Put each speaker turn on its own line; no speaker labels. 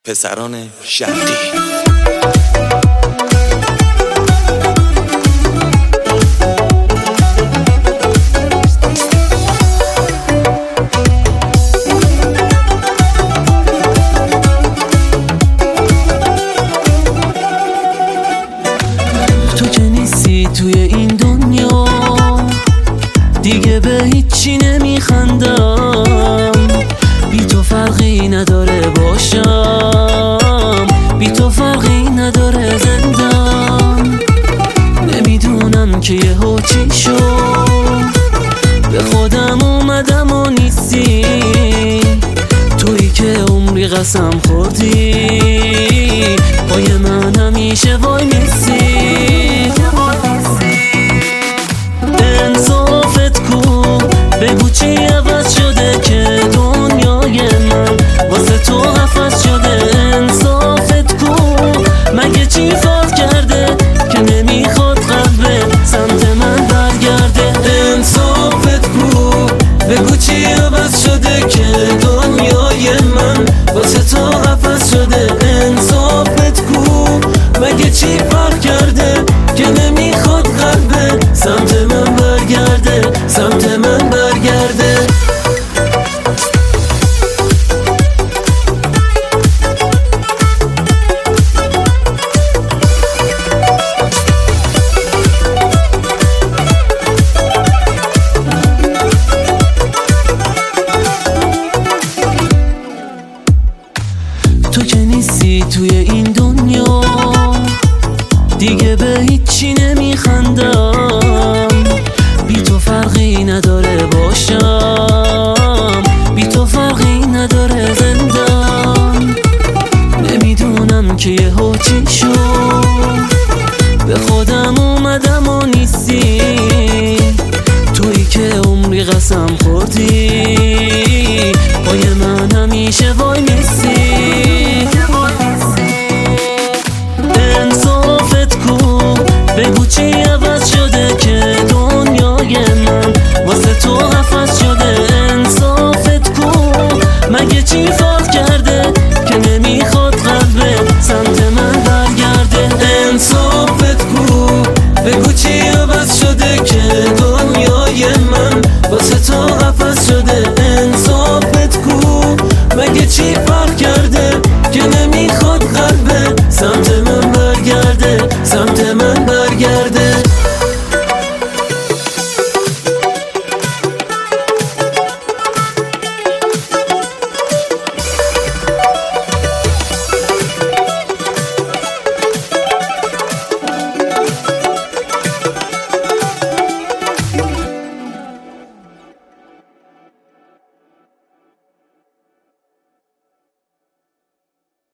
پسران شرقی.
تو که نیستی توی این دنیا، دیگه به هیچی نمیخندم. بی تو فرقی نداره باشم، بی تو فرقی نداره زندم. نمیدونم که یهو چی شد، به خودم اومدم و نیستی. تویی که عمری قسم خوردی، پای من همیشه وای میسی. انصافت کو، بگو چی عوض شده که دنیای من واسه تو قفس شده. انصافت کو، مگه چی فرق کرده که نمیخواد قلبت سمت من برگرده. انصافت کو، بگو چی عوض شده که دنیای من واسه تو قفس شده. انصافت کو، مگه چی فرق کرده که نمیخواد قلبت سمت من برگرده، سمت من برگرده. تو که نیستی توی این دنیا، دیگه به هیچی نمیخندم. بی تو فرقی نداره باشم، بی تو فرقی نداره زندم. نمیدونم که یهو چی شد، به خودم اومدم و نیستی.